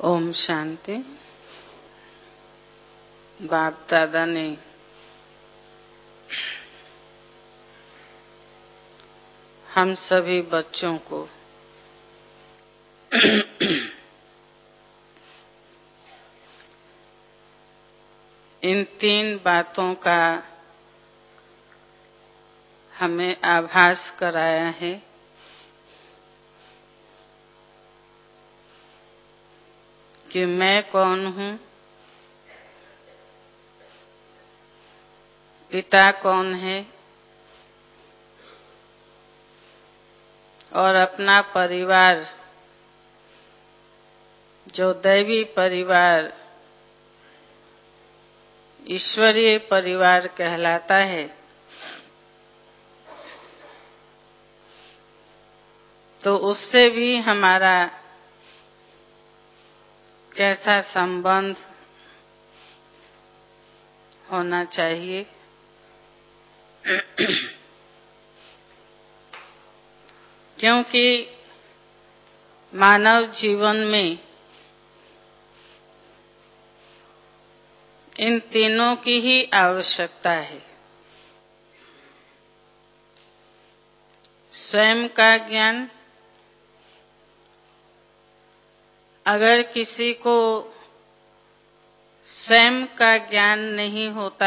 ओम शांति। बाप दादा ने हम सभी बच्चों को इन 3 बातों का हमें आभास कराया है। कि मैं कौन हूँ, पिता कौन है और अपना परिवार जो दैवी परिवार, ईश्वरीय परिवार कहलाता है, तो उससे भी हमारा कैसा संबंध होना चाहिए। क्योंकि मानव जीवन में इन तीनों की ही आवश्यकता है। स्वयं का ज्ञान, अगर किसी को स्वयं का ज्ञान नहीं होता,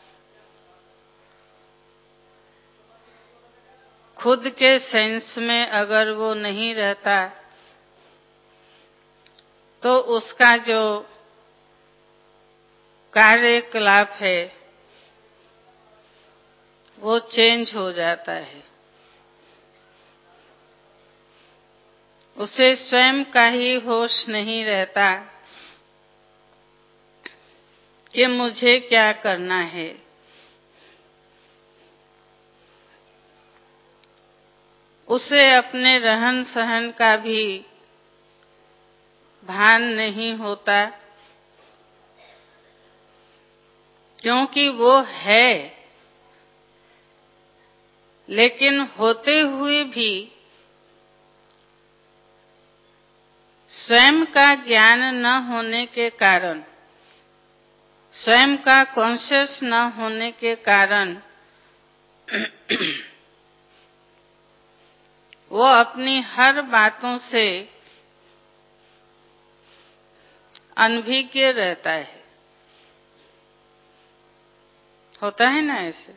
खुद के सेंस में अगर वो नहीं रहता, तो उसका जो कार्यकलाप है वो चेंज हो जाता है। उसे स्वयं का ही होश नहीं रहता कि मुझे क्या करना है। उसे अपने रहन सहन का भी भान नहीं होता, क्योंकि वो है, लेकिन होते हुए भी स्वयं का ज्ञान न होने के कारण, स्वयं का कॉन्शियस न होने के कारण वो अपनी हर बातों से अनभिज्ञ रहता है। होता है ना ऐसे?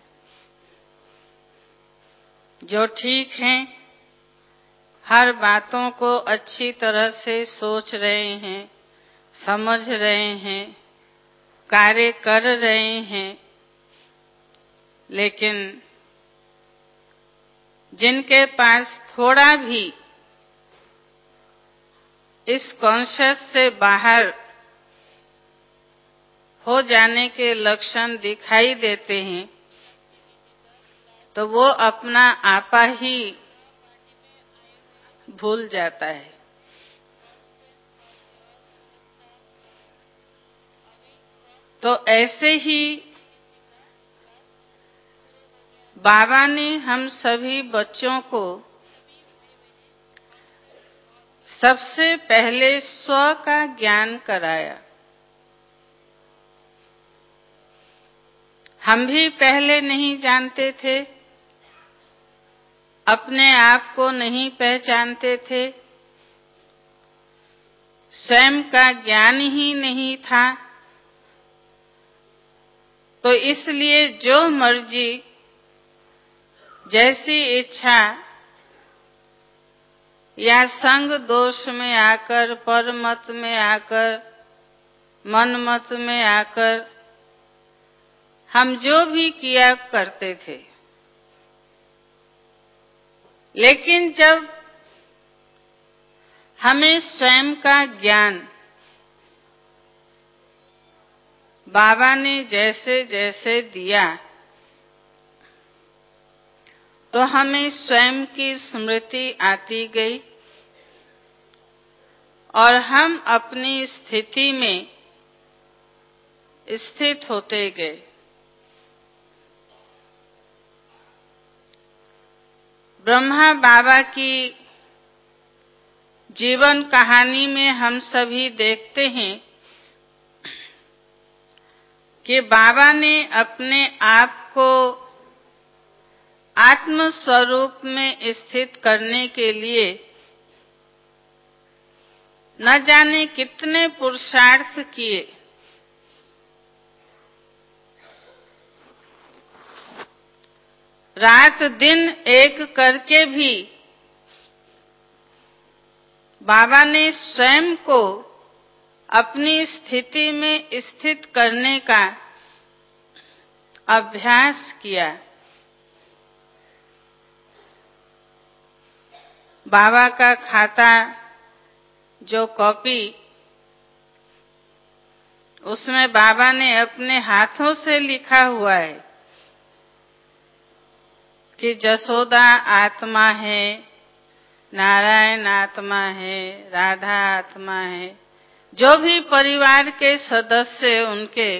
जो ठीक है, हर बातों को अच्छी तरह से सोच रहे हैं, समझ रहे हैं, कार्य कर रहे हैं, लेकिन जिनके पास थोड़ा भी इस कॉन्शियस से बाहर हो जाने के लक्षण दिखाई देते हैं, तो वो अपना आपा ही भूल जाता है। तो ऐसे ही बाबा ने हम सभी बच्चों को सबसे पहले स्व का ज्ञान कराया। हम भी पहले नहीं जानते थे, अपने आप को नहीं पहचानते थे, स्वयं का ज्ञान ही नहीं था। तो इसलिए जो मर्जी, जैसी इच्छा या संग दोष में आकर, परमत में आकर, मनमत में आकर हम जो भी किया करते थे, लेकिन जब हमें स्वयं का ज्ञान बाबा ने जैसे जैसे दिया, तो हमें स्वयं की स्मृति आती गई और हम अपनी स्थिति में स्थित होते गए। ब्रह्मा बाबा की जीवन कहानी में हम सभी देखते हैं कि बाबा ने अपने आप को आत्म स्वरूप में स्थित करने के लिए न जाने कितने पुरुषार्थ किए। रात दिन एक करके भी बाबा ने स्वयं को अपनी स्थिति में स्थित करने का अभ्यास किया। बाबा का खाता जो कॉपी, उसमें बाबा ने अपने हाथों से लिखा हुआ है कि जसोदा आत्मा है, नारायण आत्मा है, राधा आत्मा है। जो भी परिवार के सदस्य उनके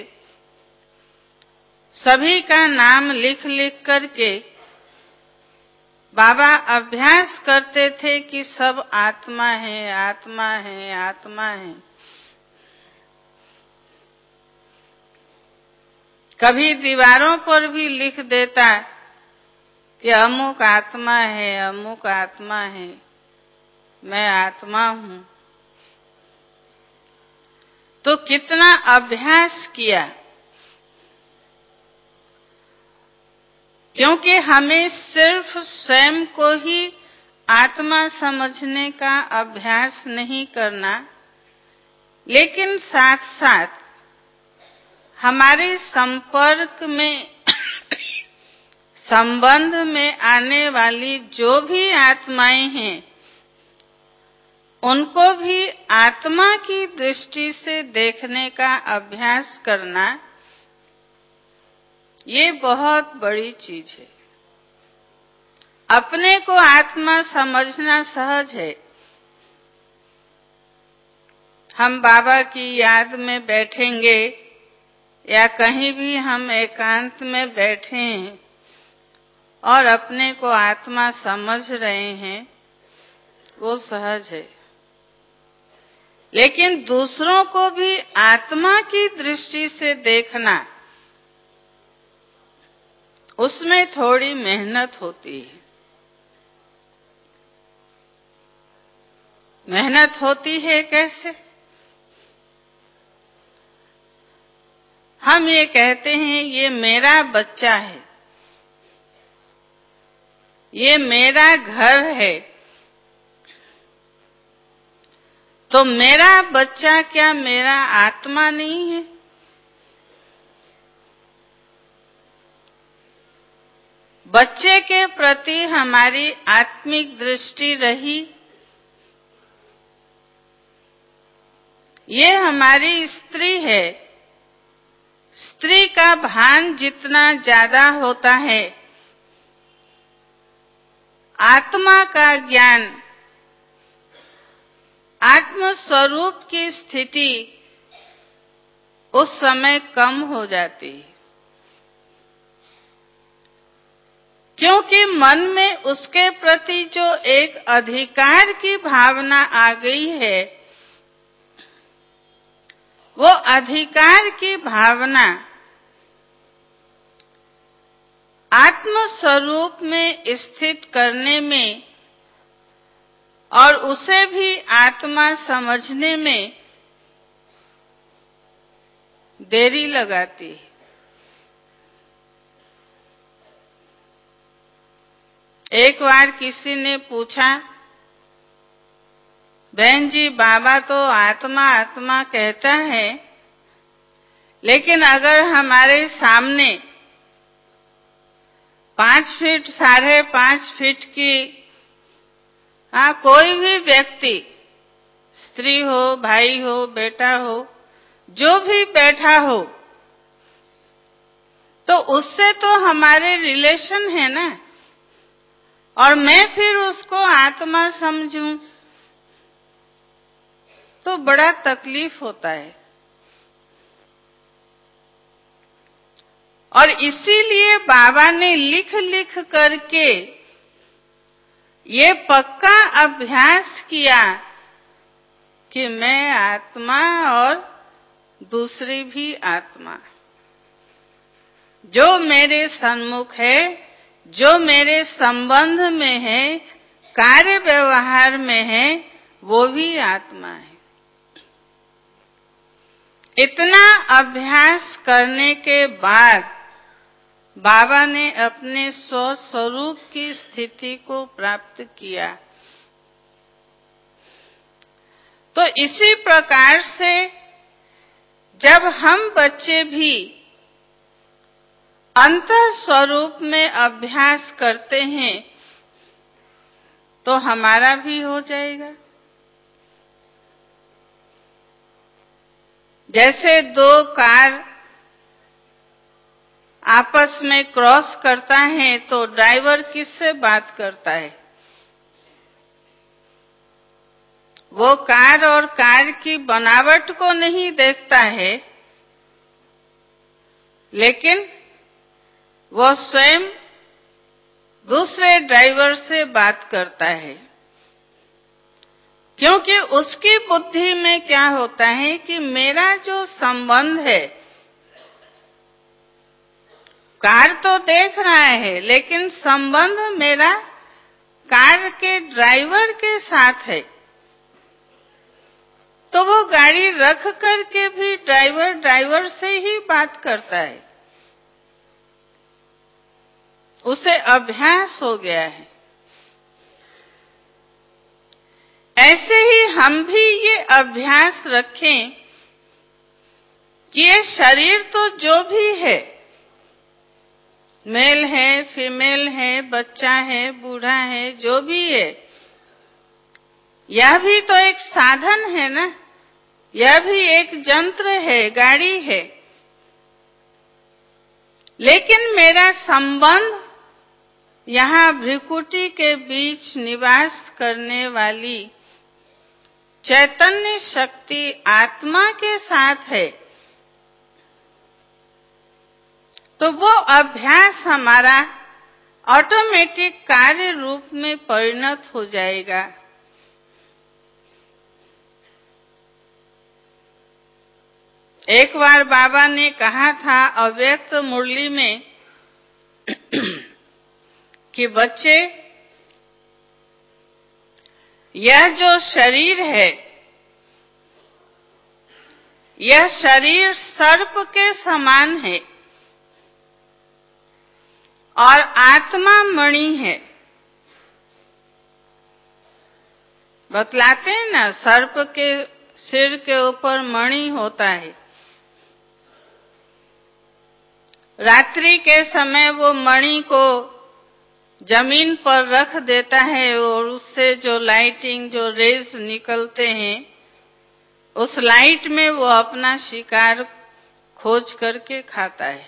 सभी का नाम लिख लिख करके बाबा अभ्यास करते थे कि सब आत्मा है, आत्मा है, आत्मा है। कभी दीवारों पर भी लिख देता कि अमुक आत्मा है, अमुक आत्मा है, मैं आत्मा हूं। तो कितना अभ्यास किया, क्योंकि हमें सिर्फ स्वयं को ही आत्मा समझने का अभ्यास नहीं करना, लेकिन साथ साथ हमारे संपर्क में संबंध में आने वाली जो भी आत्माएं हैं, उनको भी आत्मा की दृष्टि से देखने का अभ्यास करना, ये बहुत बड़ी चीज है। अपने को आत्मा समझना सहज है। हम बाबा की याद में बैठेंगे या कहीं भी हम एकांत में बैठे हैं और अपने को आत्मा समझ रहे हैं, वो सहज है। लेकिन दूसरों को भी आत्मा की दृष्टि से देखना, उसमें थोड़ी मेहनत होती है। मेहनत होती है कैसे? हम ये कहते हैं ये मेरा बच्चा है, ये मेरा घर है। तो मेरा बच्चा क्या मेरा आत्मा नहीं है? बच्चे के प्रति हमारी आत्मिक दृष्टि रही, ये हमारी स्त्री है। स्त्री का भान जितना ज्यादा होता है, आत्मा का ज्ञान, आत्म स्वरूप की स्थिति उस समय कम हो जाती है, क्योंकि मन में उसके प्रति जो एक अधिकार की भावना आ गई है, वो अधिकार की भावना आत्म स्वरूप में स्थित करने में और उसे भी आत्मा समझने में देरी लगाती है। एक बार किसी ने पूछा, बहन जी बाबा तो आत्मा आत्मा कहता है, लेकिन अगर हमारे सामने 5 फीट 5.5 फीट की कोई भी व्यक्ति, स्त्री हो, भाई हो, बेटा हो, जो भी बैठा हो, तो उससे तो हमारे रिलेशन है ना, और मैं फिर उसको आत्मा समझूं तो बड़ा तकलीफ होता है। और इसीलिए बाबा ने लिख लिख करके ये पक्का अभ्यास किया कि मैं आत्मा और दूसरी भी आत्मा, जो मेरे सन्मुख है, जो मेरे संबंध में है, कार्य व्यवहार में है, वो भी आत्मा है। इतना अभ्यास करने के बाद बाबा ने अपने स्वस्वरूप की स्थिति को प्राप्त किया। तो इसी प्रकार से जब हम बच्चे भी अंतः स्वरूप में अभ्यास करते हैं तो हमारा भी हो जाएगा। जैसे दो कार आपस में क्रॉस करता है तो ड्राइवर किससे बात करता है? वो कार और कार की बनावट को नहीं देखता है, लेकिन वो स्वयं दूसरे ड्राइवर से बात करता है, क्योंकि उसकी बुद्धि में क्या होता है कि मेरा जो संबंध है, कार तो देख रहा है लेकिन संबंध मेरा कार के ड्राइवर के साथ है। तो वो गाड़ी रख करके भी ड्राइवर से ही बात करता है, उसे अभ्यास हो गया है। ऐसे ही हम भी ये अभ्यास रखें कि ये शरीर तो जो भी है, मेल है, फीमेल है, बच्चा है, बूढ़ा है, जो भी है, यह भी तो एक साधन है ना, यह भी एक यंत्र है, गाड़ी है। लेकिन मेरा संबंध यहाँ भ्रिकुटी के बीच निवास करने वाली चैतन्य शक्ति आत्मा के साथ है। तो वो अभ्यास हमारा ऑटोमेटिक कार्य रूप में परिणत हो जाएगा। एक बार बाबा ने कहा था अव्यक्त मुरली में कि बच्चे, यह जो शरीर है, यह शरीर सर्प के समान है और आत्मा मणि है। बतलाते हैं ना, सर्प के सिर के ऊपर मणि होता है। रात्रि के समय वो मणि को जमीन पर रख देता है और उससे जो लाइटिंग, जो रेज निकलते हैं, उस लाइट में वो अपना शिकार खोज करके खाता है।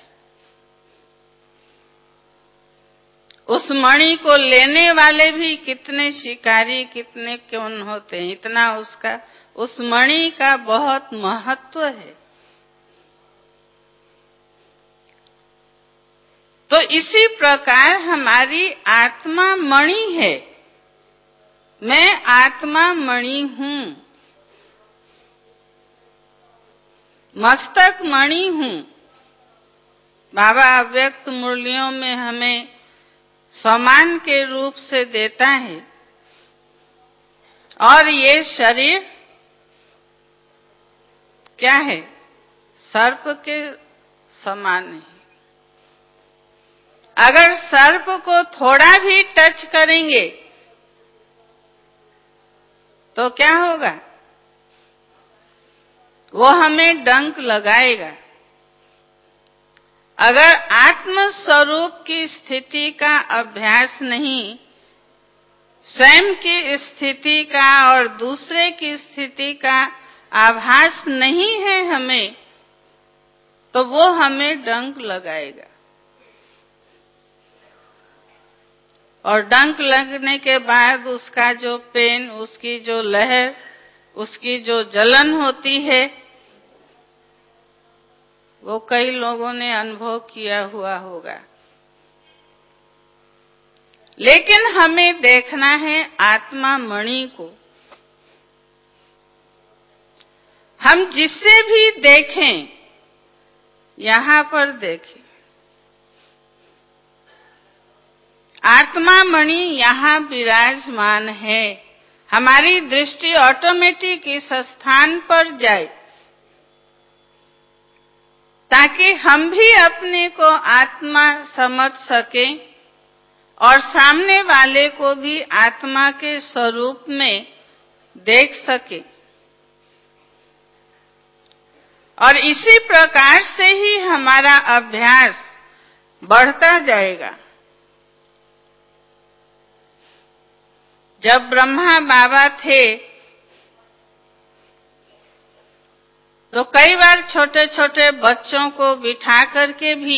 उस मणि को लेने वाले भी कितने शिकारी, कितने कौन होते हैं, इतना उसका, उस मणि का बहुत महत्व है। तो इसी प्रकार हमारी आत्मा मणि है। मैं आत्मा मणि हूं, मस्तक मणि हूं। बाबा अव्यक्त मुरलियों में हमें सम्मान के रूप से देता है, और ये शरीर क्या है? सर्प के समान है। अगर सर्प को थोड़ा भी टच करेंगे तो क्या होगा? वो हमें डंक लगाएगा। अगर आत्म स्वरूप की स्थिति का अभ्यास नहीं, स्वयं की स्थिति का और दूसरे की स्थिति का आभास नहीं है हमें, तो वो हमें डंक लगाएगा। और डंक लगने के बाद उसका जो पेन, उसकी जो लहर, उसकी जो जलन होती है, वो कई लोगों ने अनुभव किया हुआ होगा। लेकिन हमें देखना है आत्मा मणि को। हम जिससे भी देखें, यहां पर देखें। आत्मा मणि यहां विराजमान है। हमारी दृष्टि ऑटोमेटिक इस स्थान पर जाए, ताकि हम भी अपने को आत्मा समझ सकें और सामने वाले को भी आत्मा के स्वरूप में देख सके। और इसी प्रकार से ही हमारा अभ्यास बढ़ता जाएगा। जब ब्रह्मा बाबा थे तो कई बार छोटे छोटे बच्चों को बिठा करके भी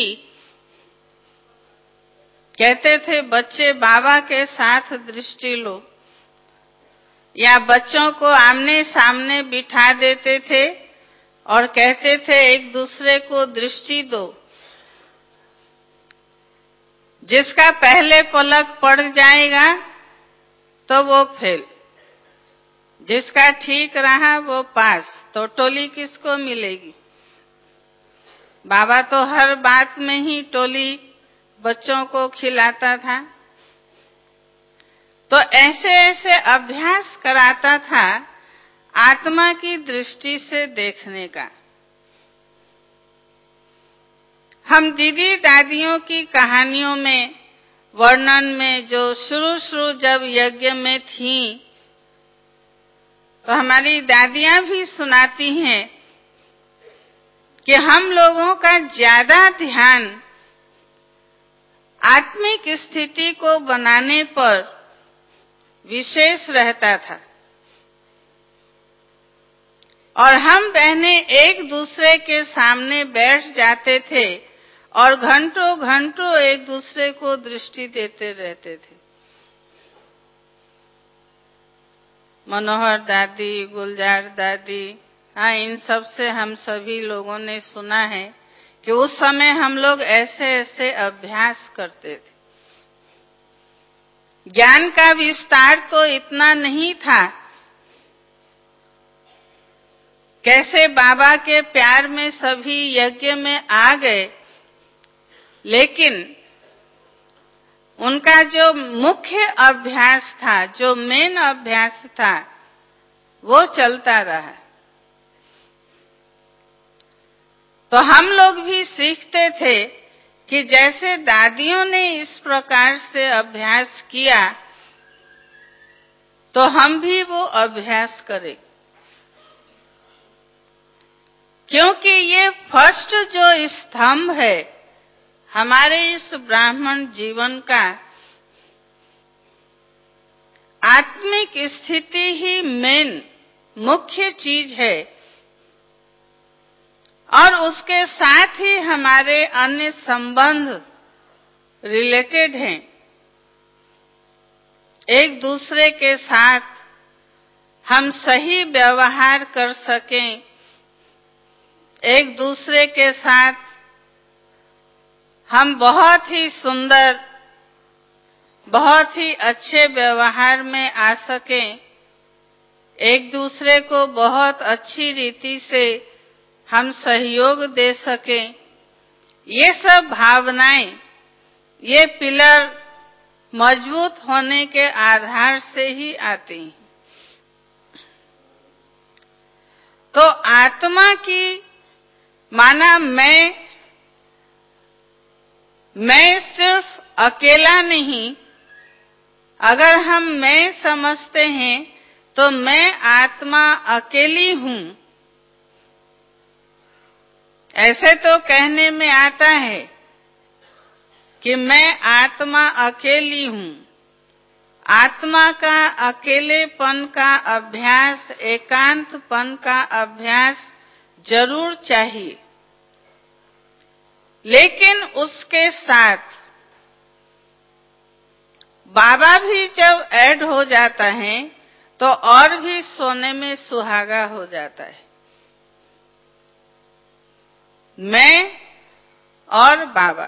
कहते थे, बच्चे बाबा के साथ दृष्टि लो, या बच्चों को आमने सामने बिठा देते थे और कहते थे एक दूसरे को दृष्टि दो। जिसका पहले पलक पड़ जाएगा तो वो फेल, जिसका ठीक रहा वो पास। तो टोली किसको मिलेगी? बाबा तो हर बात में ही टोली बच्चों को खिलाता था। तो ऐसे ऐसे अभ्यास कराता था आत्मा की दृष्टि से देखने का। हम दीदी दादियों की कहानियों में, वर्णन में, जो शुरू जब यज्ञ में थीं, तो हमारी दादियां भी सुनाती हैं कि हम लोगों का ज्यादा ध्यान आत्मिक स्थिति को बनाने पर विशेष रहता था, और हम बहनें एक दूसरे के सामने बैठ जाते थे और घंटों घंटों एक दूसरे को दृष्टि देते रहते थे। मनोहर दादी, गुलजार दादी, हाँ, इन सब से हम सभी लोगों ने सुना है कि उस समय हम लोग ऐसे ऐसे अभ्यास करते थे। ज्ञान का विस्तार तो इतना नहीं था। कैसे बाबा के प्यार में सभी यज्ञ में आ गए, लेकिन उनका जो मुख्य अभ्यास था, जो मेन अभ्यास था, वो चलता रहा। तो हम लोग भी सीखते थे कि जैसे दादियों ने इस प्रकार से अभ्यास किया, तो हम भी वो अभ्यास करें। क्योंकि ये फर्स्ट जो स्तंभ है हमारे इस ब्राह्मण जीवन का, आत्मिक स्थिति ही मेन मुख्य चीज है, और उसके साथ ही हमारे अन्य संबंध रिलेटेड हैं। एक दूसरे के साथ हम सही व्यवहार कर सकें, एक दूसरे के साथ हम बहुत ही सुंदर, बहुत ही अच्छे व्यवहार में आ सकें, एक दूसरे को बहुत अच्छी रीति से हम सहयोग दे सकें। ये सब भावनाएं, ये पिलर मजबूत होने के आधार से ही आती हैं। तो आत्मा की माना मैं सिर्फ अकेला नहीं। अगर हम मैं समझते हैं तो मैं आत्मा अकेली हूं। ऐसे तो कहने में आता है कि मैं आत्मा अकेली हूं। आत्मा का अकेलेपन का अभ्यास, एकांतपन का अभ्यास जरूर चाहिए, लेकिन उसके साथ बाबा भी जब ऐड हो जाता है तो और भी सोने में सुहागा हो जाता है। मैं और बाबा,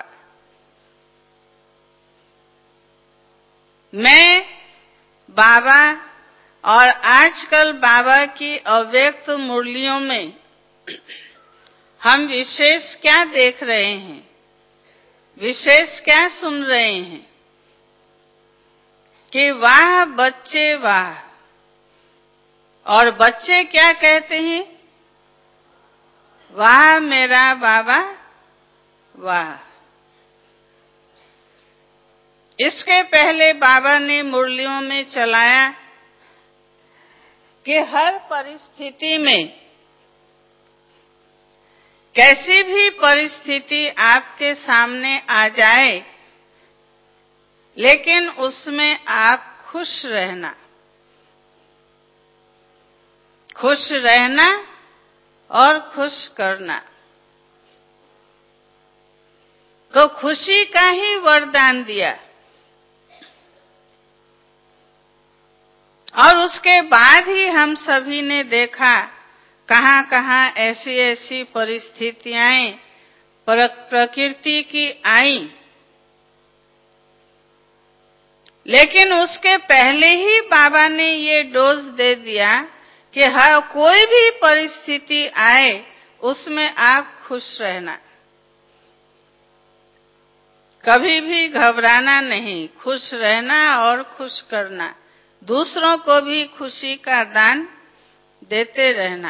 मैं, बाबा और आजकल बाबा की अव्यक्त मुरलियों में हम विशेष क्या देख रहे हैं, विशेष क्या सुन रहे हैं कि वाह बच्चे वाह। और बच्चे क्या कहते हैं? वाह मेरा बाबा वाह। इसके पहले बाबा ने मुरलियों में चलाया कि हर परिस्थिति में, कैसी भी परिस्थिति आपके सामने आ जाए, लेकिन उसमें आप खुश रहना, खुश रहना और खुश करना। तो खुशी का ही वरदान दिया। और उसके बाद ही हम सभी ने देखा कहां कहां ऐसी ऐसी परिस्थितियां प्रकृति की आई, लेकिन उसके पहले ही बाबा ने ये डोज दे दिया कि हर कोई भी परिस्थिति आए उसमें आप खुश रहना, कभी भी घबराना नहीं, खुश रहना और खुश करना, दूसरों को भी खुशी का दान देते रहना।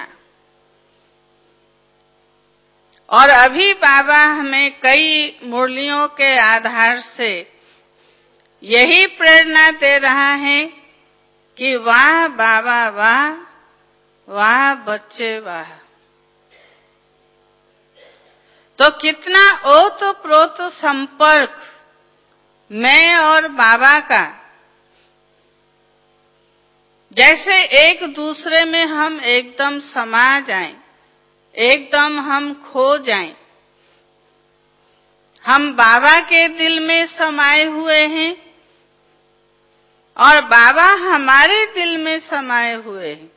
और अभी बाबा हमें कई मुरलियों के आधार से यही प्रेरणा दे रहा है कि वाह बाबा वाह, वाह बच्चे वाह। तो कितना ओतप्रोत संपर्क मैं और बाबा का, जैसे एक दूसरे में हम एकदम समा जाएं, एकदम हम खो जाएं। हम बाबा के दिल में समाये हुए हैं और बाबा हमारे दिल में समाये हुए हैं।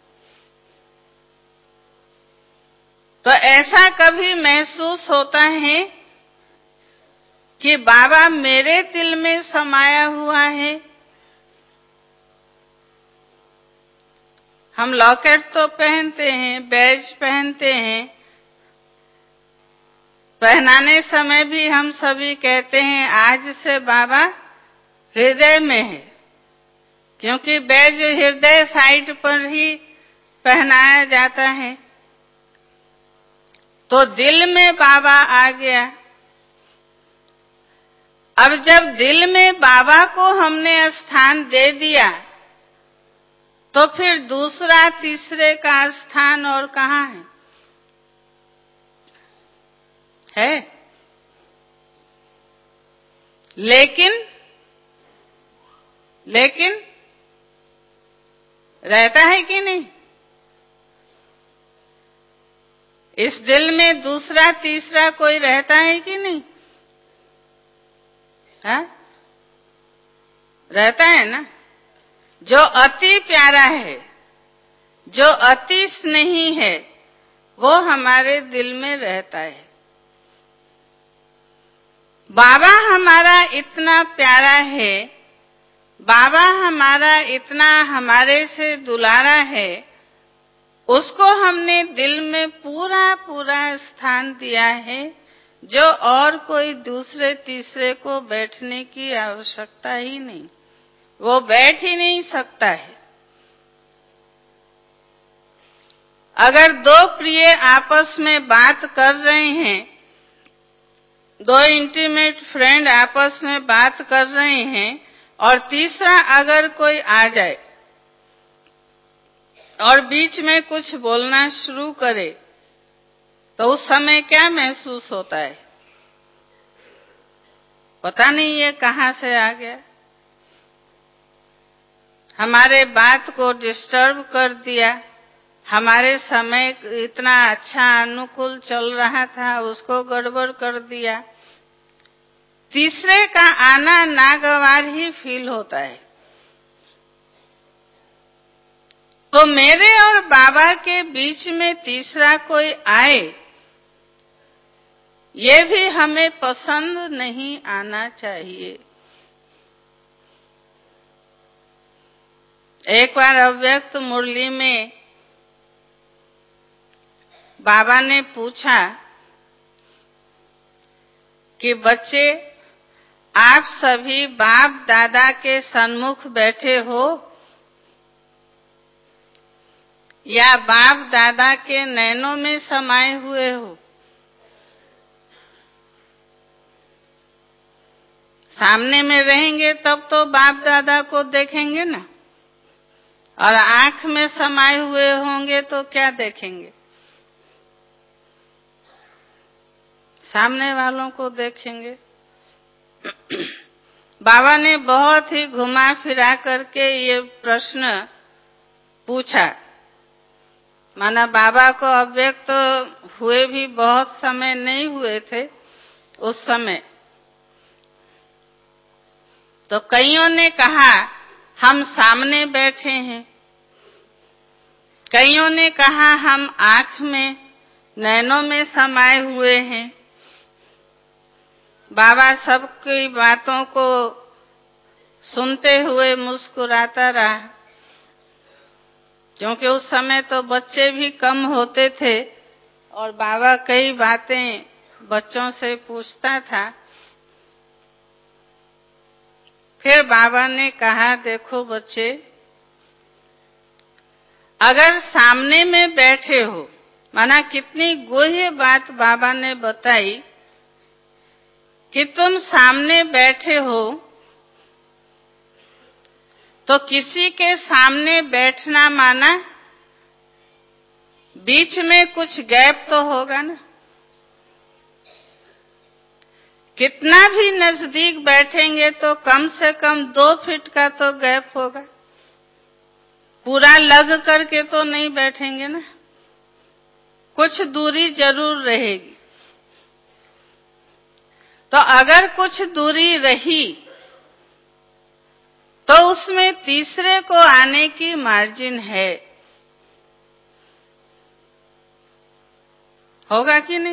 तो ऐसा कभी महसूस होता है कि बाबा मेरे दिल में समाया हुआ है? हम लॉकेट तो पहनते हैं, बैज पहनते हैं, पहनाने समय भी हम सभी कहते हैं आज से बाबा हृदय में है, क्योंकि बैज हृदय साइड पर ही पहनाया जाता है। तो दिल में बाबा आ गया। अब जब दिल में बाबा को हमने स्थान दे दिया, तो फिर दूसरा तीसरे का स्थान और कहाँ है? लेकिन रहता है कि नहीं? इस दिल में दूसरा तीसरा कोई रहता है कि नहीं? हाँ? रहता है ना। जो अति प्यारा है, जो अति स्नेही है, वो हमारे दिल में रहता है। बाबा हमारा इतना प्यारा है, बाबा हमारा इतना हमारे से दुलारा है, उसको हमने दिल में पूरा पूरा स्थान दिया है, जो और कोई दूसरे तीसरे को बैठने की आवश्यकता ही नहीं, वो बैठ ही नहीं सकता है। अगर दो प्रिय आपस में बात कर रहे हैं, दो इंटीमेट फ्रेंड आपस में बात कर रहे हैं, और तीसरा अगर कोई आ जाए और बीच में कुछ बोलना शुरू करे, तो उस समय क्या महसूस होता है? पता नहीं ये कहां से आ गया, हमारे बात को डिस्टर्ब कर दिया, हमारे समय इतना अच्छा अनुकूल चल रहा था उसको गड़बड़ कर दिया। तीसरे का आना नागवार ही फील होता है। तो मेरे और बाबा के बीच में तीसरा कोई आए, ये भी हमें पसंद नहीं आना चाहिए। एक बार अव्यक्त मुरली में बाबा ने पूछा कि बच्चे, आप सभी बाप दादा के सन्मुख बैठे हो या बाप दादा के नैनों में समाये हुए हो? सामने में रहेंगे तब तो बाप दादा को देखेंगे ना, और आंख में समाये हुए होंगे तो क्या देखेंगे? सामने वालों को देखेंगे। बाबा ने बहुत ही घुमा फिरा करके ये प्रश्न पूछा। माना बाबा को अव्यक्त हुए भी बहुत समय नहीं हुए थे उस समय। तो कईयों ने कहा हम सामने बैठे हैं, कईयों ने कहा हम आंख में नैनों में समाये हुए हैं। बाबा सबकी बातों को सुनते हुए मुस्कुराता रहा, क्योंकि उस समय तो बच्चे भी कम होते थे और बाबा कई बातें बच्चों से पूछता था। फिर बाबा ने कहा, देखो बच्चे, अगर सामने में बैठे हो, माना कितनी गुह्य बात बाबा ने बताई कि तुम सामने बैठे हो तो किसी के सामने बैठना माना बीच में कुछ गैप तो होगा ना। कितना भी नजदीक बैठेंगे तो कम से कम 2 फीट का तो गैप होगा। पूरा लग करके तो नहीं बैठेंगे ना, कुछ दूरी जरूर रहेगी। तो अगर कुछ दूरी रही तो उसमें तीसरे को आने की मार्जिन है, होगा कि नहीं?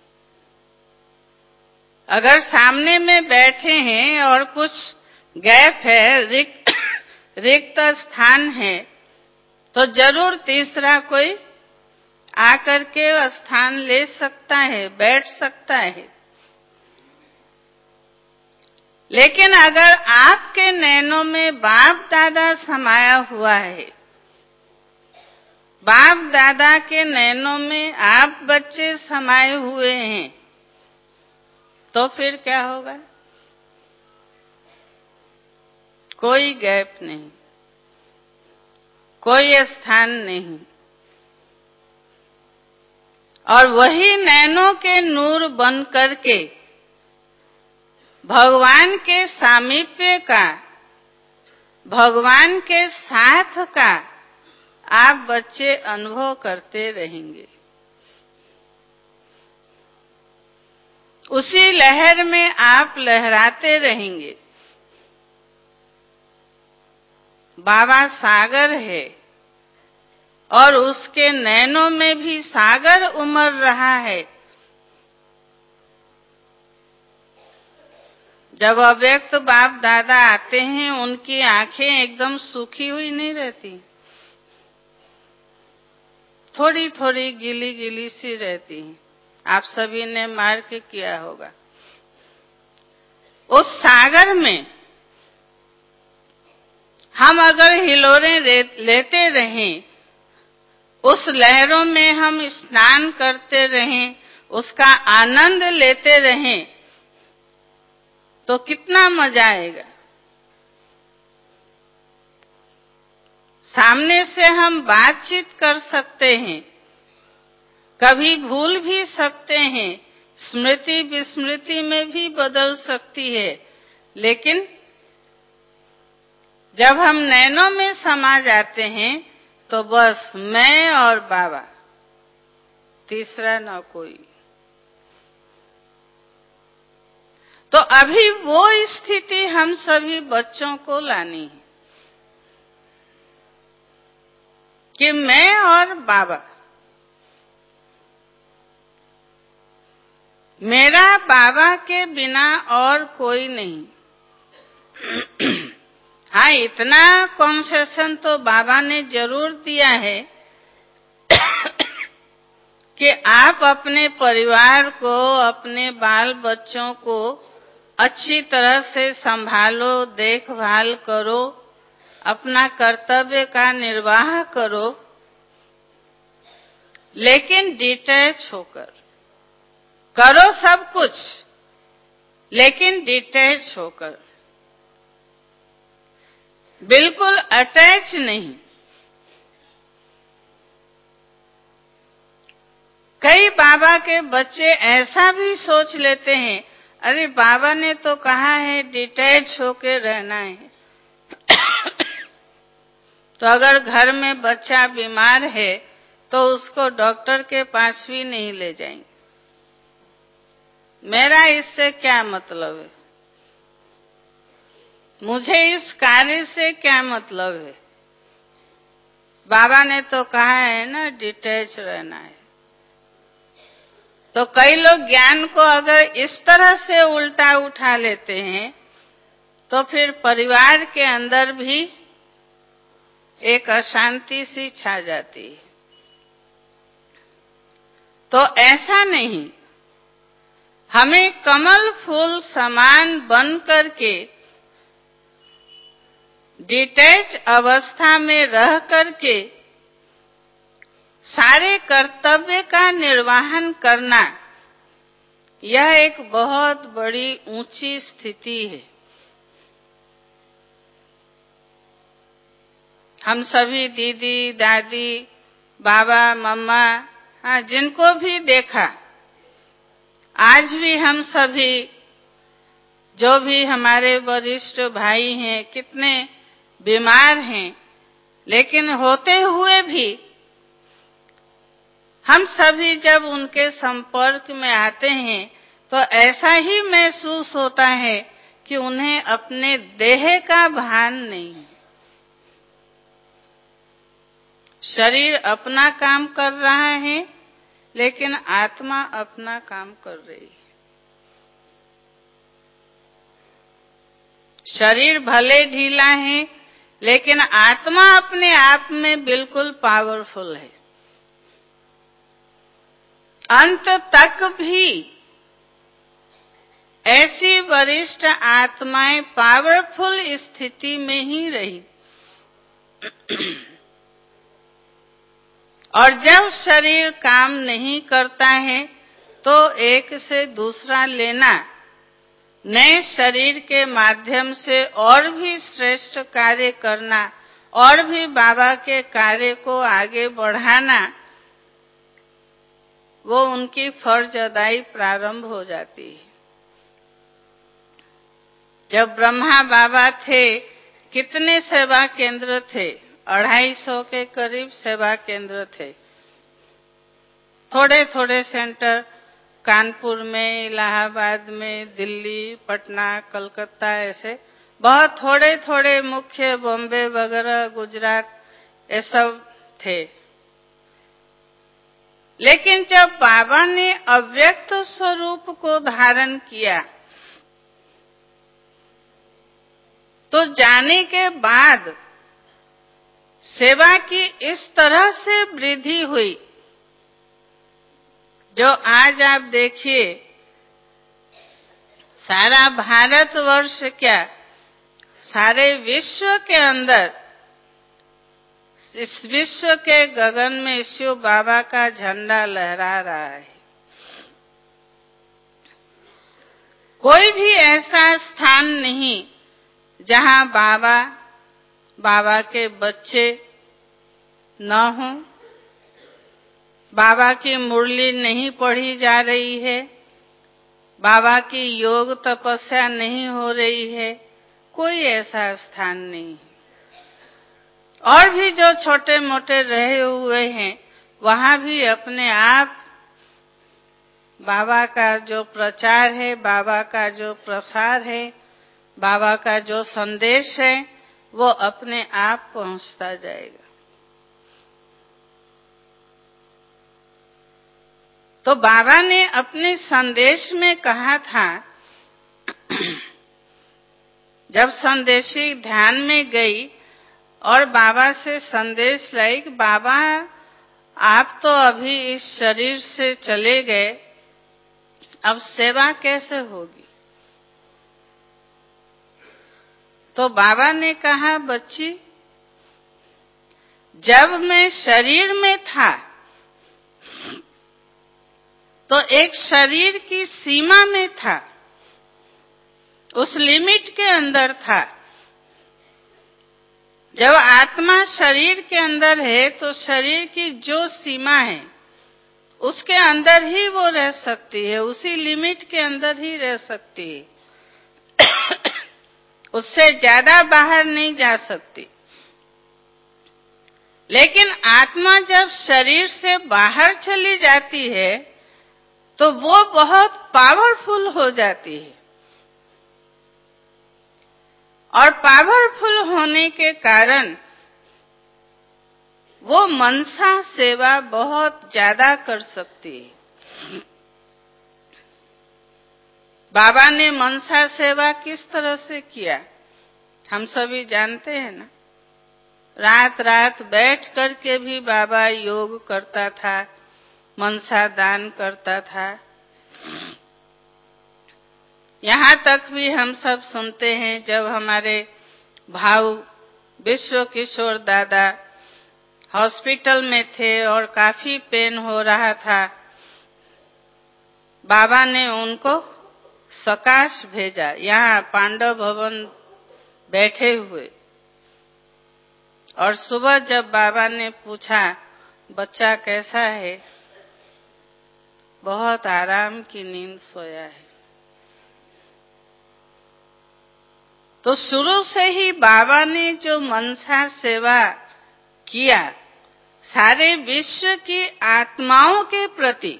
अगर सामने में बैठे हैं और कुछ गैप है, रिक्त स्थान है, तो जरूर तीसरा कोई आकर के स्थान ले सकता है, बैठ सकता है। लेकिन अगर आपके नैनों में बाप दादा समाया हुआ है, बाप दादा के नैनों में आप बच्चे समाये हुए हैं, तो फिर क्या होगा? कोई गैप नहीं, कोई स्थान नहीं, और वही नैनों के नूर बन करके भगवान के सामीप्य का, भगवान के साथ का आप बच्चे अनुभव करते रहेंगे। उसी लहर में आप लहराते रहेंगे। बाबा सागर है और उसके नैनों में भी सागर उमड़ रहा है। जब अव्यक्त बाप दादा आते हैं, उनकी आंखें एकदम सूखी हुई नहीं रहती, थोड़ी थोड़ी गीली गीली सी रहती हैं। आप सभी ने मार्क किया होगा। उस सागर में हम अगर हिलोरें लेते रहें, उस लहरों में हम स्नान करते रहें, उसका आनंद लेते रहें, तो कितना मजा आएगा। सामने से हम बातचीत कर सकते हैं, कभी भूल भी सकते हैं, स्मृति विस्मृति में भी बदल सकती है, लेकिन जब हम नैनों में समा जाते हैं तो बस मैं और बाबा, तीसरा न कोई। तो अभी वो स्थिति हम सभी बच्चों को लानी है कि मैं और बाबा, मेरा बाबा के बिना और कोई नहीं। हाँ, इतना कंसेशन तो बाबा ने जरूर दिया है कि आप अपने परिवार को, अपने बाल बच्चों को अच्छी तरह से संभालो, देखभाल करो, अपना कर्तव्य का निर्वाह करो, लेकिन डिटैच होकर करो सब कुछ, लेकिन डिटैच होकर, बिल्कुल अटैच नहीं। कई बाबा के बच्चे ऐसा भी सोच लेते हैं, अरे बाबा ने तो कहा है डिटैच होकर रहना है तो अगर घर में बच्चा बीमार है तो उसको डॉक्टर के पास भी नहीं ले जाएंगे। मेरा इससे क्या मतलब है? मुझे इस कार्य से क्या मतलब है? बाबा ने तो कहा है ना डिटैच रहना है। तो कई लोग ज्ञान को अगर इस तरह से उल्टा उठा लेते हैं तो फिर परिवार के अंदर भी एक अशांति सी छा जाती है। तो ऐसा नहीं, हमें कमल फूल समान बन करके डिटैच अवस्था में रह करके सारे कर्तव्य का निर्वहन करना, यह एक बहुत बड़ी ऊंची स्थिति है। हम सभी दीदी, दादी, बाबा, मम्मा, हाँ, जिनको भी देखा, आज भी हम सभी जो भी हमारे वरिष्ठ भाई हैं कितने बीमार हैं, लेकिन होते हुए भी हम सभी जब उनके संपर्क में आते हैं तो ऐसा ही महसूस होता है कि उन्हें अपने देह का भान नहीं। शरीर अपना काम कर रहा है, लेकिन आत्मा अपना काम कर रही है। शरीर भले ढीला है, लेकिन आत्मा अपने आप में बिल्कुल पावरफुल है। अंत तक भी ऐसी वरिष्ठ आत्माएं पावरफुल स्थिति में ही रही। और जब शरीर काम नहीं करता है तो एक से दूसरा लेना, नए शरीर के माध्यम से और भी श्रेष्ठ कार्य करना, और भी बाबा के कार्य को आगे बढ़ाना, वो उनकी फर्ज अदाई प्रारंभ हो जाती है। जब ब्रह्मा बाबा थे, कितने सेवा केंद्र थे? 250 के करीब सेवा केंद्र थे। थोड़े थोड़े सेंटर कानपुर में, इलाहाबाद में, दिल्ली, पटना, कलकत्ता, ऐसे बहुत थोड़े थोड़े मुख्य, बॉम्बे वगैरह, गुजरात, ये सब थे। लेकिन जब बाबा ने अव्यक्त स्वरूप को धारण किया तो जाने के बाद सेवा की इस तरह से वृद्धि हुई, जो आज आप देखिए सारा भारतवर्ष क्या, सारे विश्व के अंदर, इस विश्व के गगन में शिव बाबा का झंडा लहरा रहा है। कोई भी ऐसा स्थान नहीं जहां बाबा के बच्चे न हों, बाबा की मुरली नहीं पढ़ी जा रही है, बाबा की योग तपस्या नहीं हो रही है, कोई ऐसा स्थान नहीं। और भी जो छोटे मोटे रहे हुए हैं, वहां भी अपने आप बाबा का जो प्रचार है, बाबा का जो प्रसार है, बाबा का जो संदेश है, वो अपने आप पहुंचता जाएगा। तो बाबा ने अपने संदेश में कहा था, जब संदेशी ध्यान में गई और बाबा से संदेश लाई कि बाबा आप तो अभी इस शरीर से चले गए, अब सेवा कैसे होगी? तो बाबा ने कहा, बच्ची, जब मैं शरीर में था तो एक शरीर की सीमा में था, उस लिमिट के अंदर था। जब आत्मा शरीर के अंदर है तो शरीर की जो सीमा है उसके अंदर ही वो रह सकती है, उसी लिमिट के अंदर ही रह सकती है, उससे ज्यादा बाहर नहीं जा सकती। लेकिन आत्मा जब शरीर से बाहर चली जाती है तो वो बहुत पावरफुल हो जाती है, और पावरफुल होने के कारण वो मनसा सेवा बहुत ज्यादा कर सकती है। बाबा ने मनसा सेवा किस तरह से किया हम सभी जानते हैं ना। रात रात बैठ करके भी बाबा योग करता था, मनसा दान करता था। यहाँ तक भी हम सब सुनते हैं, जब हमारे भाऊ विश्व किशोर दादा हॉस्पिटल में थे और काफी पेन हो रहा था, बाबा ने उनको सकाश भेजा, यहाँ पांडव भवन बैठे हुए। और सुबह जब बाबा ने पूछा बच्चा कैसा है, बहुत आराम की नींद सोया है। तो शुरू से ही बाबा ने जो मनसा सेवा किया सारे विश्व की आत्माओं के प्रति,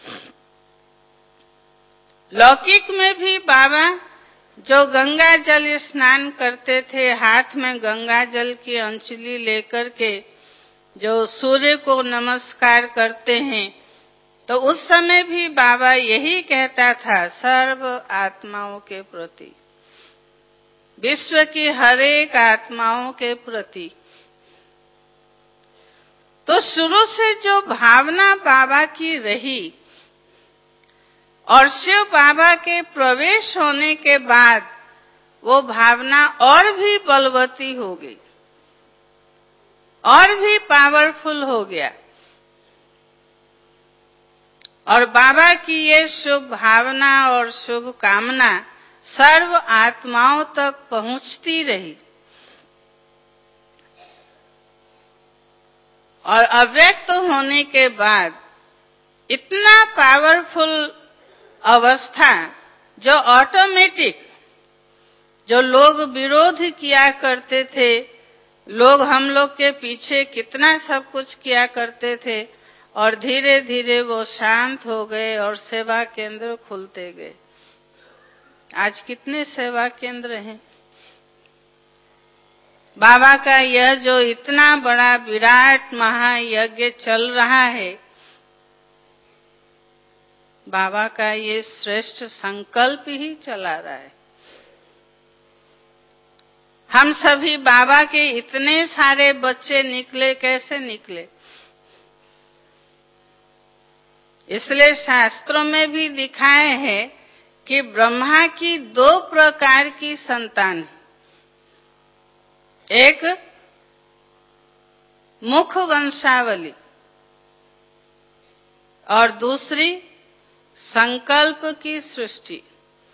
लौकिक में भी बाबा जो गंगा जल स्नान करते थे, हाथ में गंगा जल की अंजलि लेकर के जो सूर्य को नमस्कार करते हैं, तो उस समय भी बाबा यही कहता था सर्व आत्माओं के प्रति, विश्व की हर एक आत्माओं के प्रति। तो शुरू से जो भावना बाबा की रही और शिव बाबा के प्रवेश होने के बाद वो भावना और भी बलवती हो गई, और भी पावरफुल हो गया। और बाबा की ये शुभ भावना और शुभ कामना सर्व आत्माओं तक पहुंचती रही, और अव्यक्त होने के बाद इतना पावरफुल अवस्था जो ऑटोमेटिक, जो लोग विरोध किया करते थे, लोग हम लोग के पीछे कितना सब कुछ किया करते थे, और धीरे धीरे वो शांत हो गए और सेवा केंद्र खुलते गए। आज कितने सेवा केंद्र हैं। बाबा का यह जो इतना बड़ा विराट महायज्ञ चल रहा है, बाबा का ये श्रेष्ठ संकल्प ही चला रहा है। हम सभी बाबा के इतने सारे बच्चे निकले, कैसे निकले? इसलिए शास्त्रों में भी दिखाए हैं कि ब्रह्मा की 2 प्रकार की संतान, एक मुख वंशावली और दूसरी संकल्प की सृष्टि।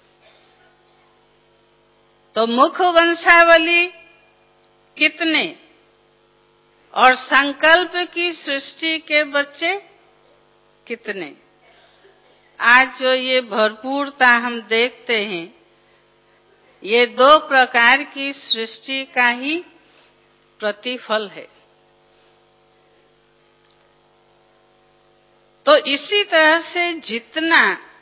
तो मुख वंशावली कितने और संकल्प की सृष्टि के बच्चे कितने? आज जो ये भरपूरता हम देखते हैं, ये 2 प्रकार की सृष्टि का ही प्रतिफल है। तो इसी तरह से जितना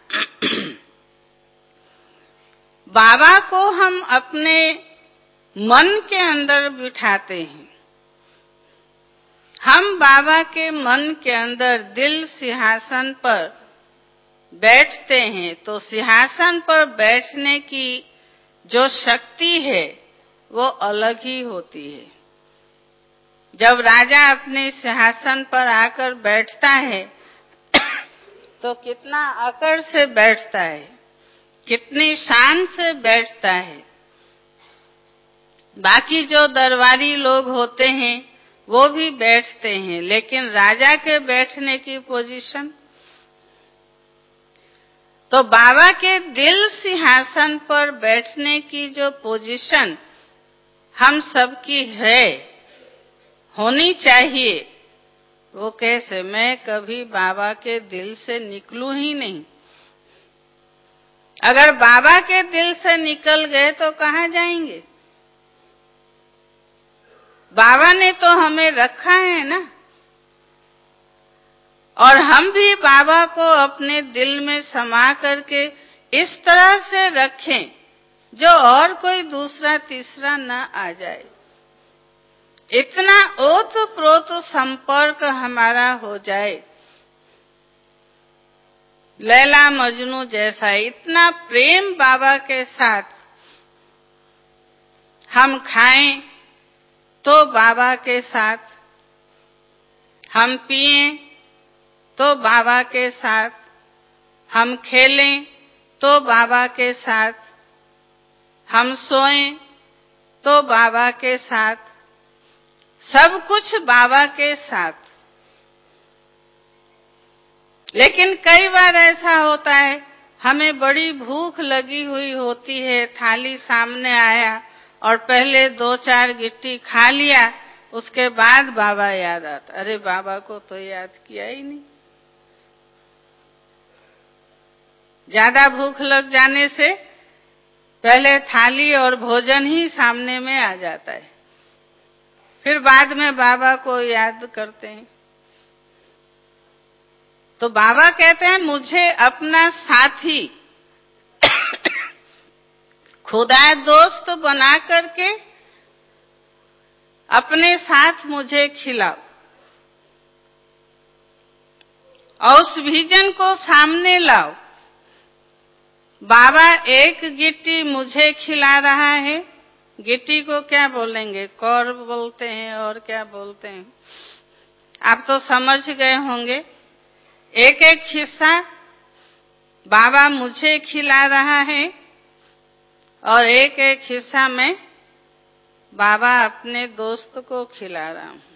बाबा को हम अपने मन के अंदर बिठाते हैं, हम बाबा के मन के अंदर दिल सिंहासन पर बैठते हैं, तो सिंहासन पर बैठने की जो शक्ति है वो अलग ही होती है। जब राजा अपने सिंहासन पर आकर बैठता है तो कितना अकड़ से बैठता है, कितनी शान से बैठता है। बाकी जो दरबारी लोग होते हैं वो भी बैठते हैं, लेकिन राजा के बैठने की पोजीशन, तो बाबा के दिल सिंहासन पर बैठने की जो पोजीशन हम सबकी है, होनी चाहिए, वो कैसे? मैं कभी बाबा के दिल से निकलूं ही नहीं। अगर बाबा के दिल से निकल गए तो कहाँ जाएंगे? बाबा ने तो हमें रखा है ना, और हम भी बाबा को अपने दिल में समा करके इस तरह से रखें जो और कोई दूसरा तीसरा न आ जाए। इतना ओत प्रोत संपर्क हमारा हो जाए, लैला मजनू जैसा इतना प्रेम बाबा के साथ। हम खाएं तो बाबा के साथ, हम पिएं तो बाबा के साथ, हम खेलें तो बाबा के साथ, हम सोएं तो बाबा के साथ, सब कुछ बाबा के साथ। लेकिन कई बार ऐसा होता है, हमें बड़ी भूख लगी हुई होती है, थाली सामने आया और पहले 2-4 गिट्टी खा लिया, उसके बाद बाबा याद आता। अरे बाबा को तो याद किया ही नहीं। ज्यादा भूख लग जाने से पहले थाली और भोजन ही सामने में आ जाता है, फिर बाद में बाबा को याद करते हैं। तो बाबा कहते हैं मुझे अपना साथी खुदा दोस्त बना करके अपने साथ मुझे खिलाओ, और उस विजन को सामने लाओ। बाबा एक गिट्टी मुझे खिला रहा है, गिट्टी को क्या बोलेंगे? कौर बोलते हैं, और क्या बोलते हैं आप तो समझ गए होंगे। एक एक हिस्सा बाबा मुझे खिला रहा है, और एक एक हिस्सा में बाबा अपने दोस्त को खिला रहा हूं।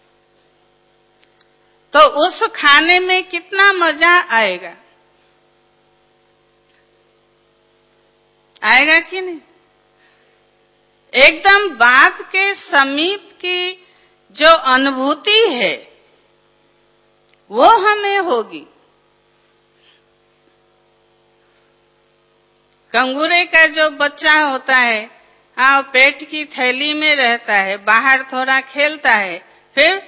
तो उस खाने में कितना मजा आएगा? आएगा कि नहीं? एकदम बाप के समीप की जो अनुभूति है वो हमें होगी। कंगूरे का जो बच्चा होता है, हाँ, पेट की थैली में रहता है, बाहर थोड़ा खेलता है, फिर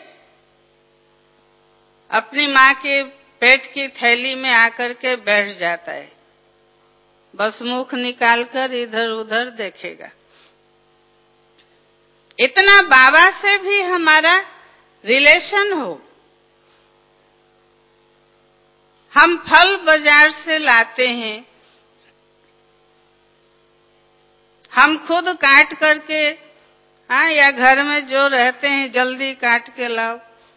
अपनी माँ के पेट की थैली में आकर के बैठ जाता है, बस मुख निकालकर इधर उधर देखेगा। इतना बाबा से भी हमारा रिलेशन हो। हम फल बाजार से लाते हैं, हम खुद काट करके, हाँ, या घर में जो रहते हैं जल्दी काट के लाओ,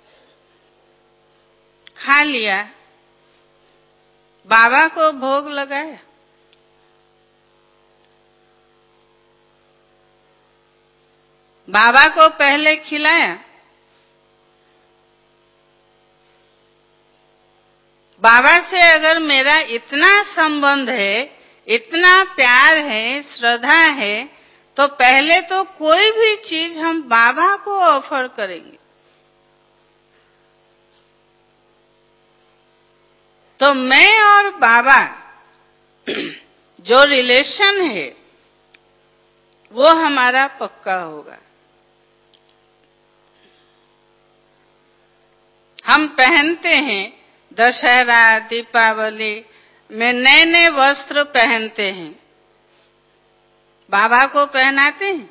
खा लिया, बाबा को भोग लगाया। बाबा को पहले खिलाया। बाबा से अगर मेरा इतना संबंध है, इतना प्यार है, श्रद्धा है, तो पहले तो कोई भी चीज हम बाबा को ऑफर करेंगे। तो मैं और बाबा जो रिलेशन है वो हमारा पक्का होगा। हम पहनते हैं दशहरा, दीपावली में नए नए वस्त्र पहनते हैं, बाबा को पहनाते हैं।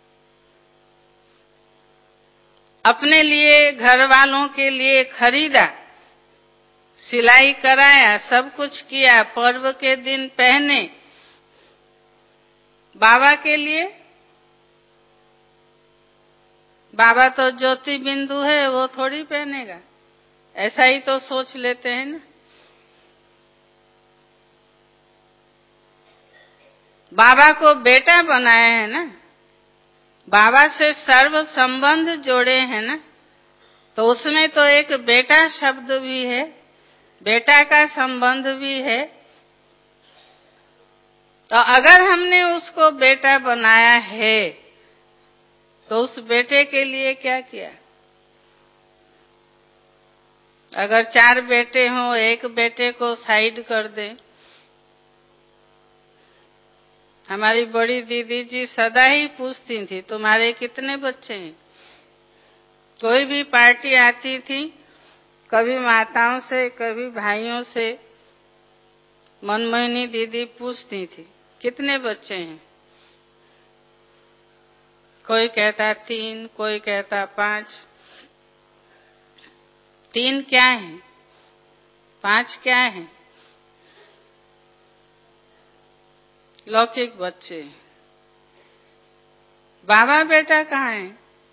अपने लिए, घर वालों के लिए खरीदा, सिलाई कराया, सब कुछ किया, पर्व के दिन पहने, बाबा के लिए बाबा तो ज्योति बिंदु है, वो थोड़ी पहनेगा, ऐसा ही तो सोच लेते हैं ना। बाबा को बेटा बनाया है ना, बाबा से सर्व संबंध जोड़े हैं ना, तो उसमें तो एक बेटा शब्द भी है, बेटा का संबंध भी है। तो अगर हमने उसको बेटा बनाया है तो उस बेटे के लिए क्या किया? अगर 4 बेटे हों, एक बेटे को साइड कर दें। हमारी बड़ी दीदी जी सदा ही पूछती थी, तुम्हारे कितने बच्चे हैं? कोई भी पार्टी आती थी, कभी माताओं से कभी भाइयों से, मनमोहिनी दीदी पूछती थी कितने बच्चे हैं? कोई कहता 3, कोई कहता 5। 3 क्या है, 5 क्या है? लौकिक बच्चे। बाबा बेटा कहाँ है?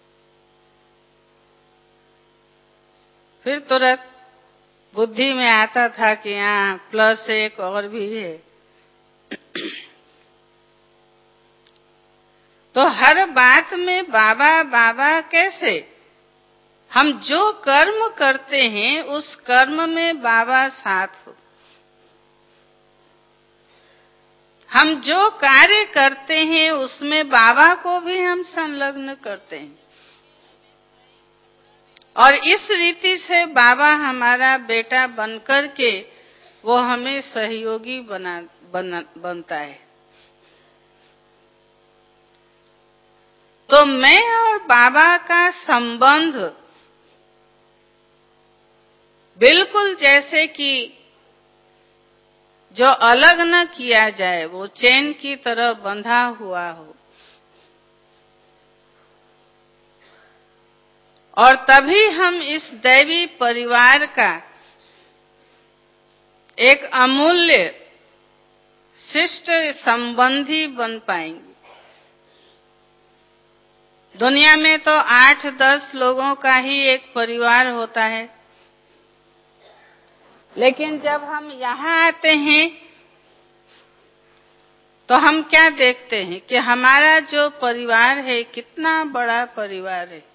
फिर तुरंत बुद्धि में आता था कि यहाँ +1 और भी है। तो हर बात में बाबा बाबा कैसे? हम जो कर्म करते हैं उस कर्म में बाबा साथ हो। हम जो कार्य करते हैं उसमें बाबा को भी हम संलग्न करते हैं, और इस रीति से बाबा हमारा बेटा बनकर के वो हमें सहयोगी बनता है। तो मैं और बाबा का संबंध बिल्कुल जैसे कि जो अलग न किया जाए, वो चैन की तरह बंधा हुआ हो। और तभी हम इस दैवी परिवार का एक अमूल्य शिष्ट संबंधी बन पाएंगे। दुनिया में तो 8-10 लोगों का ही एक परिवार होता है, लेकिन जब हम यहाँ आते हैं तो हम क्या देखते हैं कि हमारा जो परिवार है कितना बड़ा परिवार है,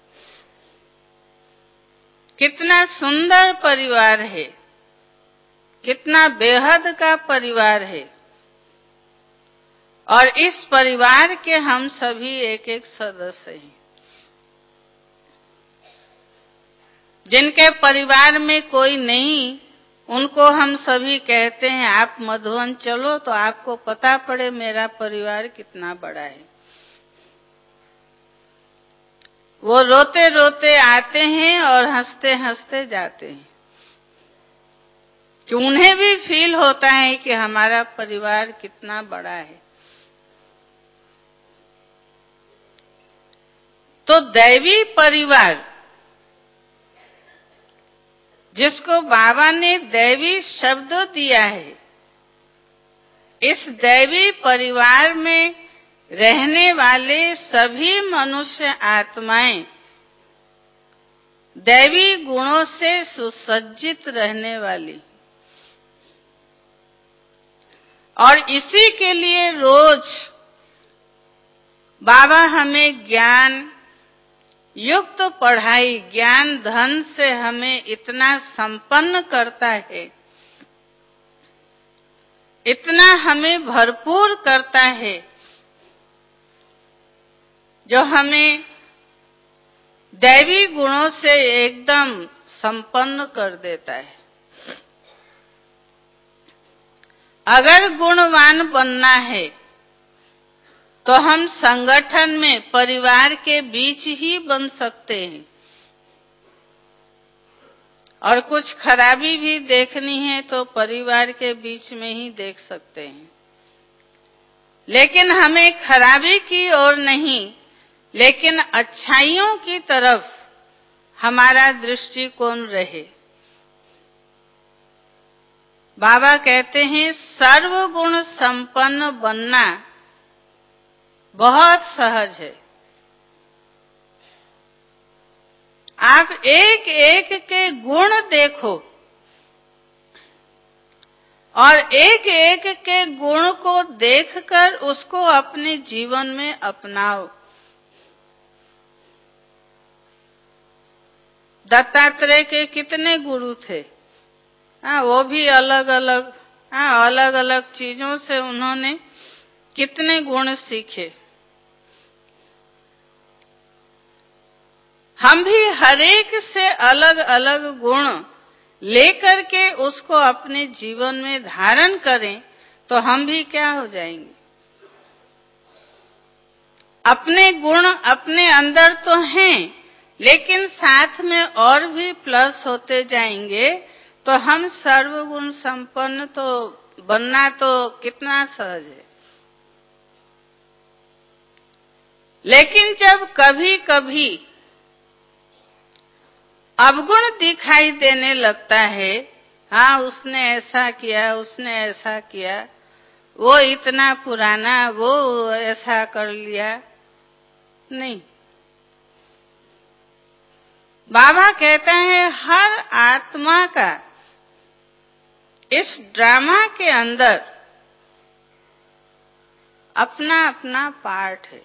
कितना सुंदर परिवार है, कितना बेहद का परिवार है। और इस परिवार के हम सभी एक-एक सदस्य हैं। जिनके परिवार में कोई नहीं, उनको हम सभी कहते हैं आप मधुवन चलो तो आपको पता पड़े मेरा परिवार कितना बड़ा है। वो रोते रोते आते हैं और हंसते हंसते जाते हैं, कि उन्हें भी फील होता है कि हमारा परिवार कितना बड़ा है। तो दैवी परिवार, जिसको बाबा ने दैवी शब्द दिया है, इस दैवी परिवार में रहने वाले सभी मनुष्य आत्माएं दैवी गुणों से सुसज्जित रहने वाली, और इसी के लिए रोज बाबा हमें ज्ञान युक्त पढ़ाई, ज्ञान धन से हमें इतना संपन्न करता है, इतना हमें भरपूर करता है, जो हमें दैवी गुणों से एकदम संपन्न कर देता है। अगर गुणवान बनना है तो हम संगठन में, परिवार के बीच ही बन सकते हैं, और कुछ खराबी भी देखनी है तो परिवार के बीच में ही देख सकते हैं। लेकिन हमें खराबी की ओर नहीं, लेकिन अच्छाइयों की तरफ हमारा दृष्टिकोण रहे। बाबा कहते हैं सर्वगुण संपन्न बनना बहुत सहज है। आप एक एक के गुण देखो और एक एक के गुण को देखकर उसको अपने जीवन में अपनाओ। दत्तात्रेय के कितने गुरु थे? वो भी अलग अलग चीजों से उन्होंने कितने गुण सीखे। हम भी हरेक से अलग अलग गुण लेकर के उसको अपने जीवन में धारण करें तो हम भी क्या हो जाएंगे? अपने गुण अपने अंदर तो हैं, लेकिन साथ में और भी प्लस होते जाएंगे तो हम सर्वगुण संपन्न तो बनना तो कितना सहज है। लेकिन जब कभी कभी अवगुण दिखाई देने लगता है, हाँ उसने ऐसा किया, उसने ऐसा किया, वो इतना पुराना, वो ऐसा कर लिया, नहीं। बाबा कहता है हर आत्मा का इस ड्रामा के अंदर अपना अपना पार्ट है।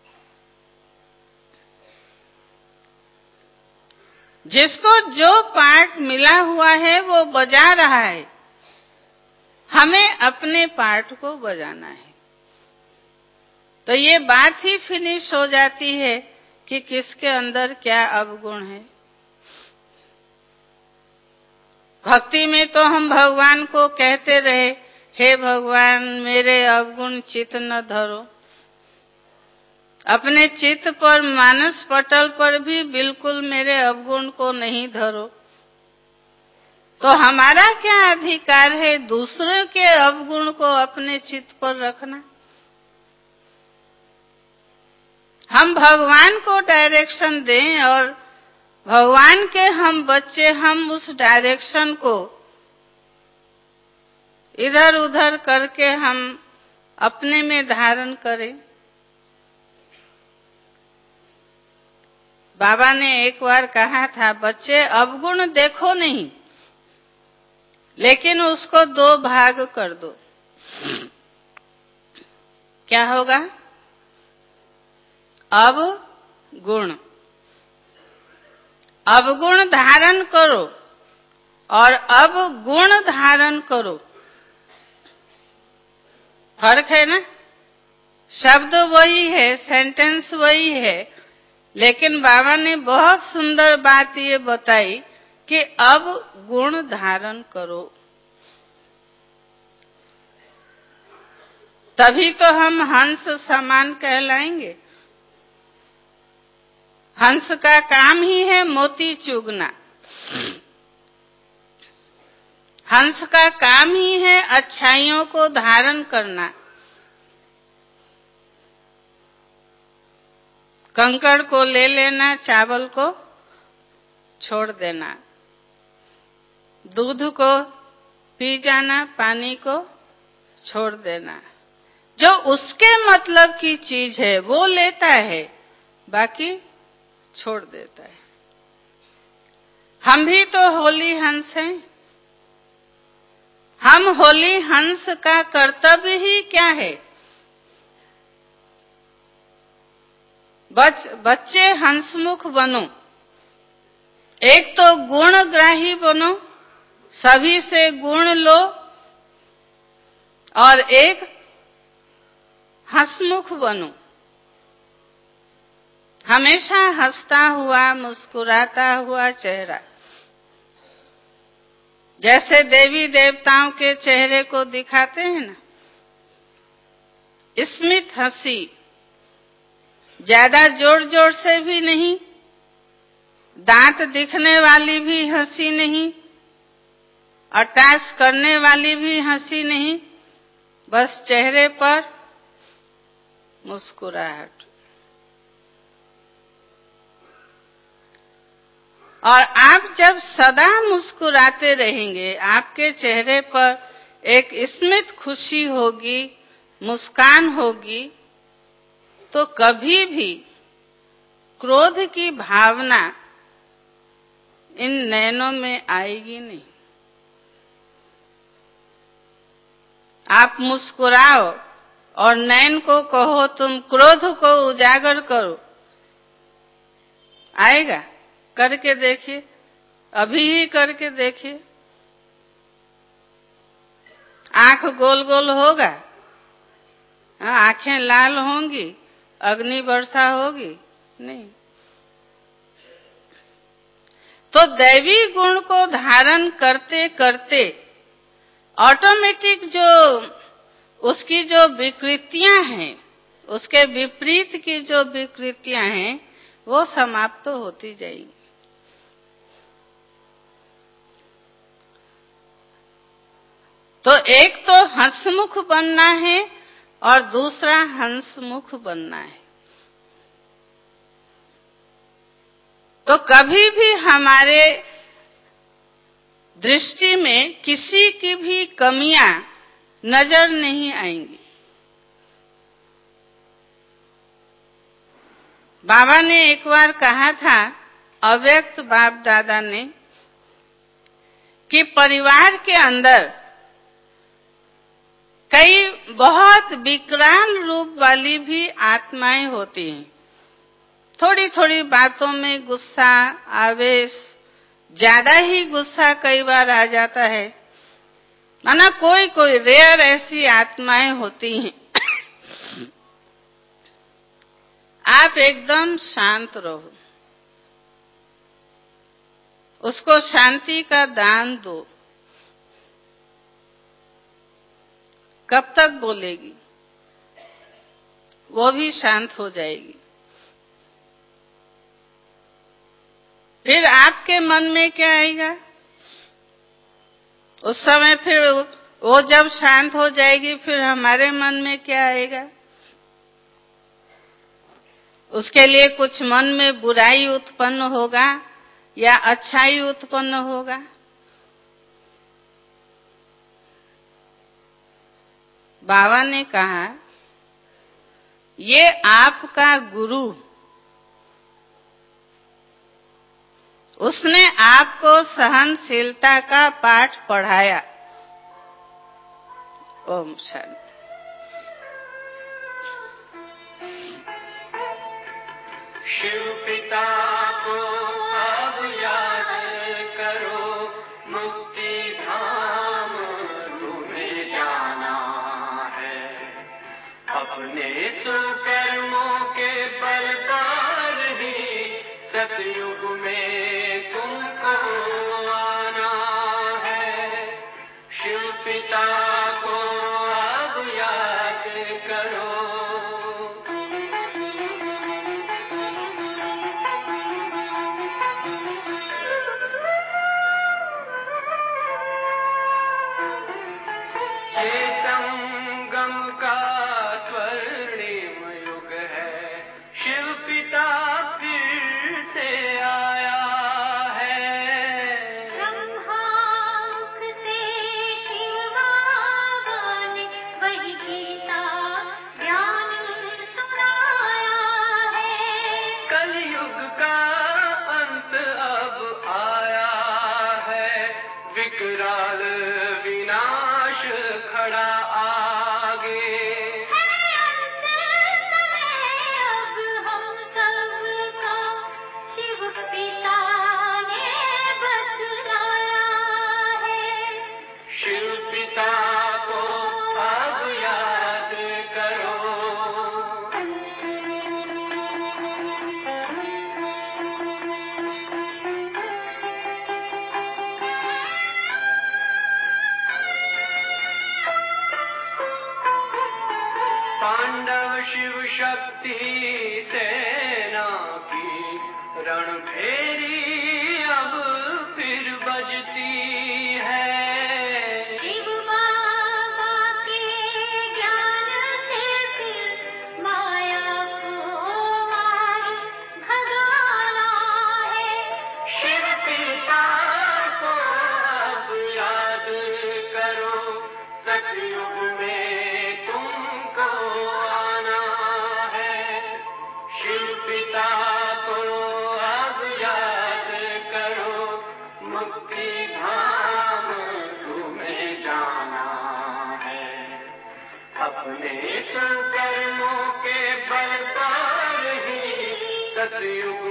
जिसको जो पार्ट मिला हुआ है वो बजा रहा है, हमें अपने पार्ट को बजाना है। तो ये बात ही फिनिश हो जाती है कि किसके अंदर क्या अवगुण है। भक्ति में तो हम भगवान को कहते रहे, हे भगवान मेरे अवगुण चित्त न धरो। अपने चित्त पर मानस पटल पर भी बिल्कुल मेरे अवगुण को नहीं धरो। तो हमारा क्या अधिकार है दूसरों के अवगुण को अपने चित्त पर रखना? हम भगवान को डायरेक्शन दें और भगवान के हम बच्चे, हम उस डायरेक्शन को इधर उधर करके हम अपने में धारण करें। बाबा ने एक बार कहा था, बच्चे अवगुण देखो नहीं, लेकिन उसको 2 भाग कर दो। क्या होगा? अवगुण। अवगुण धारण करो और अवगुण धारण करो। फर्क है ना? शब्द वही है, सेंटेंस वही है, लेकिन बाबा ने बहुत सुंदर बात ये बताई कि अब गुण धारण करो। तभी तो हम हंस समान कहलाएंगे। हंस का काम ही है मोती चुगना। हंस का काम ही है अच्छाइयों को धारण करना। कंकड़ को ले लेना, चावल को छोड़ देना, दूध को पी जाना, पानी को छोड़ देना। जो उसके मतलब की चीज है वो लेता है, बाकी छोड़ देता है। हम भी तो होली हंस हैं। हम होली हंस का कर्तव्य ही क्या है? बच्चे हंसमुख बनो। एक तो गुणग्राही बनो, सभी से गुण लो, और एक हंसमुख बनो। हमेशा हंसता हुआ, मुस्कुराता हुआ चेहरा, जैसे देवी देवताओं के चेहरे को दिखाते हैं ना, स्मित हंसी, ज्यादा जोर जोर से भी नहीं, दांत दिखने वाली भी हंसी नहीं, अट्टास करने वाली भी हंसी नहीं, बस चेहरे पर मुस्कुराहट। और आप जब सदा मुस्कुराते रहेंगे, आपके चेहरे पर एक स्मित खुशी होगी, मुस्कान होगी, तो कभी भी क्रोध की भावना इन नैनों में आएगी नहीं। आप मुस्कुराओ और नैन को कहो तुम क्रोध को उजागर करो, आएगा? करके देखिए, अभी ही करके देखिए। आंख गोल गोल होगा, आंखें लाल होंगी, अग्नि वर्षा होगी? नहीं। तो दैवी गुण को धारण करते करते ऑटोमेटिक जो उसकी जो विकृतियां हैं, उसके विपरीत की जो विकृतियां हैं, वो समाप्त होती जाएगी। तो एक तो हंसमुख बनना है और दूसरा हंसमुख बनना है। तो कभी भी हमारे दृष्टि में किसी की भी कमियां नजर नहीं आएंगी। बाबा ने एक बार कहा था, अव्यक्त बाप दादा ने, कि परिवार के अंदर कई बहुत विकराल रूप वाली भी आत्माएं होती हैं। थोड़ी थोड़ी बातों में गुस्सा, आवेश, ज्यादा ही गुस्सा कई बार आ जाता है। माना कोई कोई रेयर ऐसी आत्माएं होती हैं। आप एकदम शांत रहो, उसको शांति का दान दो। कब तक बोलेगी? वो भी शांत हो जाएगी। फिर आपके मन में क्या आएगा? उस समय फिर वो जब शांत हो जाएगी, फिर हमारे मन में क्या आएगा? उसके लिए कुछ मन में बुराई उत्पन्न होगा या अच्छाई उत्पन्न होगा? बाबा ने कहा, ये आपका गुरु, उसने आपको सहनशीलता का पाठ पढ़ाया। ओम शांति। शिव पिता को अब याद करो, मुक्ति धाम तुम्हें जाना है। अपने सुकर्मों के बल पर ही सतयुग में तुमको आना है। शिव पिता को अब याद करो। विकराल विनाश खड़ा आगे। अब हम सबका शिव पिता ने बतलाया है। शिव पिता को अब याद करो। पांडव शिव शक्ति सेना की रणभेरी अब फिर बजती है। शिव बाबा के ज्ञान से फिर माया को मार भगाना है। शिव पिता को अब याद करो, सतयुग में तुमको आना है। सतयुग